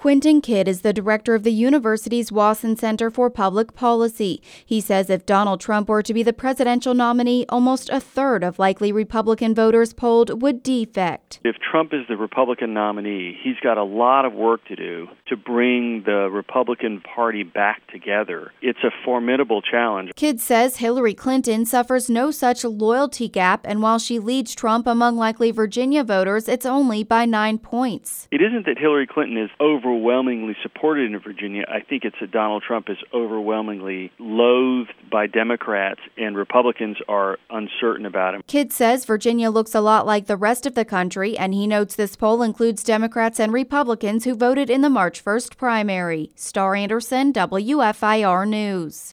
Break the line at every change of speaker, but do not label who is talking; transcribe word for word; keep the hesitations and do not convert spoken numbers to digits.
Quentin Kidd is the director of the university's Wasson Center for Public Policy. He says if Donald Trump were to be the presidential nominee, almost a third of likely Republican voters polled would defect.
If Trump is the Republican nominee, he's got a lot of work to do to bring the Republican Party back together. It's a formidable challenge.
Kidd says Hillary Clinton suffers no such loyalty gap, and while she leads Trump among likely Virginia voters, it's only by nine points.
It isn't that Hillary Clinton is overwhelmingly supported in Virginia. I think it's that Donald Trump is overwhelmingly loathed by Democrats, and Republicans are uncertain about him.
Kidd says Virginia looks a lot like the rest of the country, and he notes this poll includes Democrats and Republicans who voted in the March first primary. Star Anderson, W F I R News.